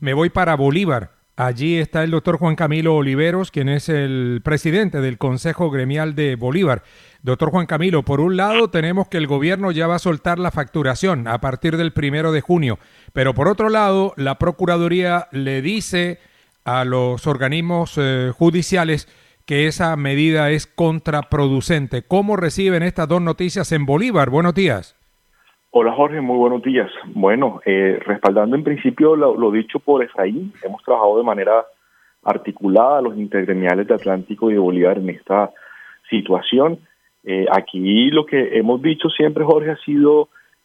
me voy para Bolívar. Allí está el doctor Juan Camilo Oliveros, quien es el presidente del Consejo Gremial de Bolívar. Doctor Juan Camilo, por un lado tenemos que el gobierno ya va a soltar la facturación a partir del 1 de junio, pero por otro lado la Procuraduría le dice a los organismos judiciales que esa medida es contraproducente. ¿Cómo reciben estas dos noticias en Bolívar? Buenos días. Hola Jorge, muy buenos días. Bueno, respaldando en principio lo dicho por Efraín, hemos trabajado de manera articulada los intergremiales de Atlántico y de Bolívar en esta situación. Aquí lo que hemos dicho siempre, Jorge, ha sido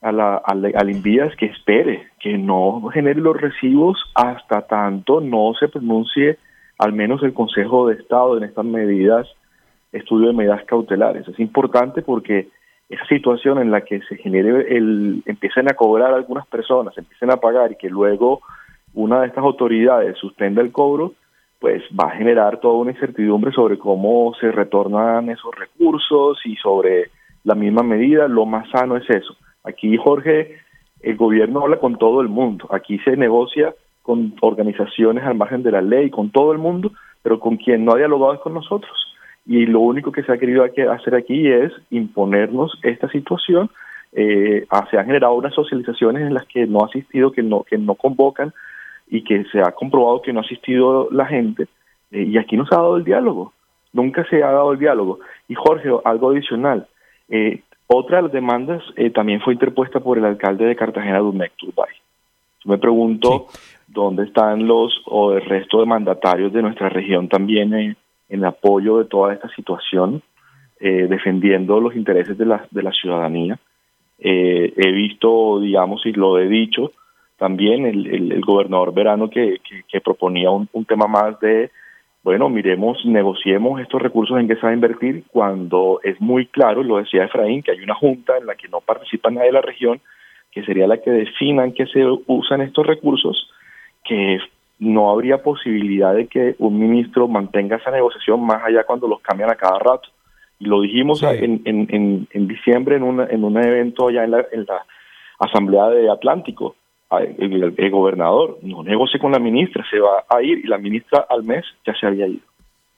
al Invías que espere, que no genere los recibos hasta tanto no se pronuncie al menos el Consejo de Estado en estas medidas, estudio de medidas cautelares. Es importante porque esa situación en la que se genere empiecen a cobrar algunas personas, empiecen a pagar y que luego una de estas autoridades suspenda el cobro, pues va a generar toda una incertidumbre sobre cómo se retornan esos recursos y sobre la misma medida. Lo más sano es eso. Aquí, Jorge, el gobierno habla con todo el mundo. Aquí se negocia con organizaciones al margen de la ley, con todo el mundo, pero con quien no ha dialogado es con nosotros. Y lo único que se ha querido hacer aquí es imponernos esta situación. Se han generado unas socializaciones en las que no ha asistido, que no convocan y que se ha comprobado que no ha asistido la gente. Y aquí no se ha dado el diálogo. Nunca se ha dado el diálogo. Y Jorge, algo adicional. Otra de las demandas también fue interpuesta por el alcalde de Cartagena, Dumec Turbay. Yo me pregunto dónde están el resto de mandatarios de nuestra región también en apoyo de toda esta situación, defendiendo los intereses de la ciudadanía. He visto, digamos, y lo he dicho, también el gobernador Verano que proponía un tema más de, bueno, negociemos estos recursos en que se va a invertir, cuando es muy claro, lo decía Efraín, que hay una junta en la que no participa nadie de la región, que sería la que definan que se usan estos recursos, que no habría posibilidad de que un ministro mantenga esa negociación más allá cuando los cambian a cada rato. Y lo dijimos en diciembre en un evento allá en la Asamblea de Atlántico. El gobernador no negocie con la ministra, se va a ir, y la ministra al mes ya se había ido.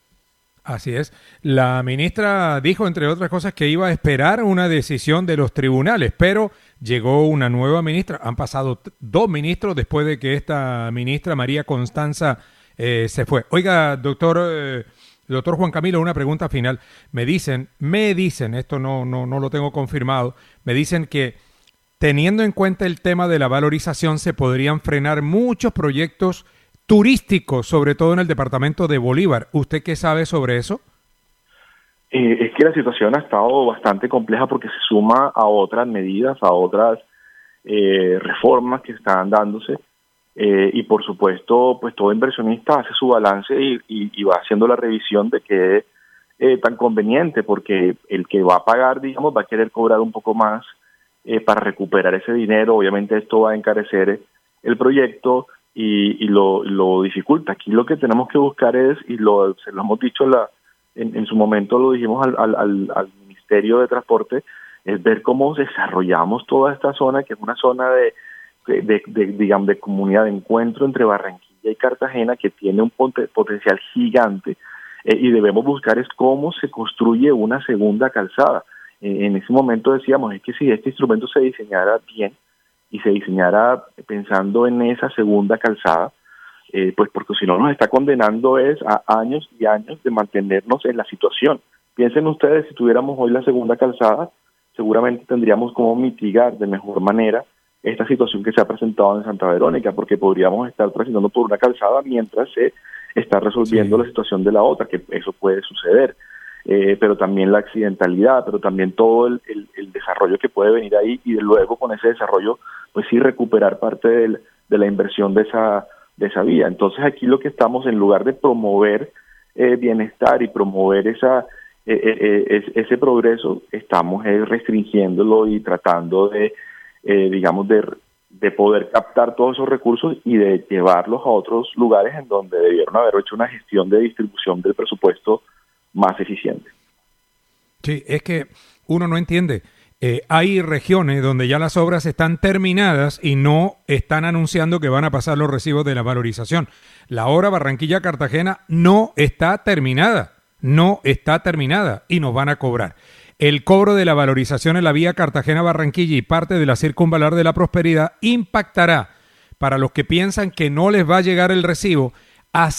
Así es. La ministra dijo, entre otras cosas, que iba a esperar una decisión de los tribunales, pero llegó una nueva ministra. Han pasado 2 ministros después de que esta ministra, María Constanza, se fue. Oiga, doctor Juan Camilo, una pregunta final. Me dicen, esto no lo tengo confirmado, me dicen que teniendo en cuenta el tema de la valorización se podrían frenar muchos proyectos turísticos, sobre todo en el departamento de Bolívar. ¿Usted qué sabe sobre eso? Es que la situación ha estado bastante compleja porque se suma a otras medidas, a otras reformas que están dándose, y por supuesto, pues todo inversionista hace su balance y va haciendo la revisión de qué tan conveniente, porque el que va a pagar, digamos, va a querer cobrar un poco más para recuperar ese dinero. Obviamente esto va a encarecer el proyecto y lo dificulta. Aquí lo que tenemos que buscar es, y se lo hemos dicho en su momento, lo dijimos al Ministerio de Transporte, es ver cómo desarrollamos toda esta zona, que es una zona digamos, de comunidad de encuentro entre Barranquilla y Cartagena, que tiene un potencial gigante, y debemos buscar es cómo se construye una segunda calzada. En ese momento decíamos, es que si este instrumento se diseñara bien y se diseñara pensando en esa segunda calzada, pues porque si no nos está condenando es a años y años de mantenernos en la situación. Piensen ustedes, si tuviéramos hoy la segunda calzada, seguramente tendríamos cómo mitigar de mejor manera esta situación que se ha presentado en Santa Verónica, porque podríamos estar transitando por una calzada mientras se está resolviendo la situación de la otra, que eso puede suceder. Pero también la accidentalidad, pero también todo el desarrollo que puede venir ahí, y de luego con ese desarrollo, pues sí recuperar parte de la inversión de esa vía. Entonces aquí lo que estamos, en lugar de promover bienestar y promover ese progreso, estamos restringiéndolo y tratando digamos, de poder captar todos esos recursos y de llevarlos a otros lugares en donde debieron haber hecho una gestión de distribución del presupuesto más eficiente. Sí, es que uno no entiende. Hay regiones donde ya las obras están terminadas y no están anunciando que van a pasar los recibos de la valorización. La obra Barranquilla-Cartagena no está terminada y nos van a cobrar. El cobro de la valorización en la vía Cartagena-Barranquilla y parte de la Circunvalar de la Prosperidad impactará, para los que piensan que no les va a llegar el recibo, a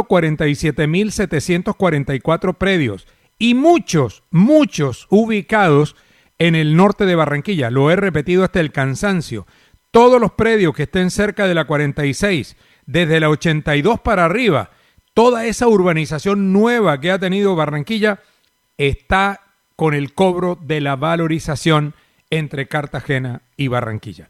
147.744 predios y muchos ubicados en el norte de Barranquilla. Lo he repetido hasta el cansancio. Todos los predios que estén cerca de la 46, desde la 82 para arriba, toda esa urbanización nueva que ha tenido Barranquilla está con el cobro de la valorización entre Cartagena y Barranquilla.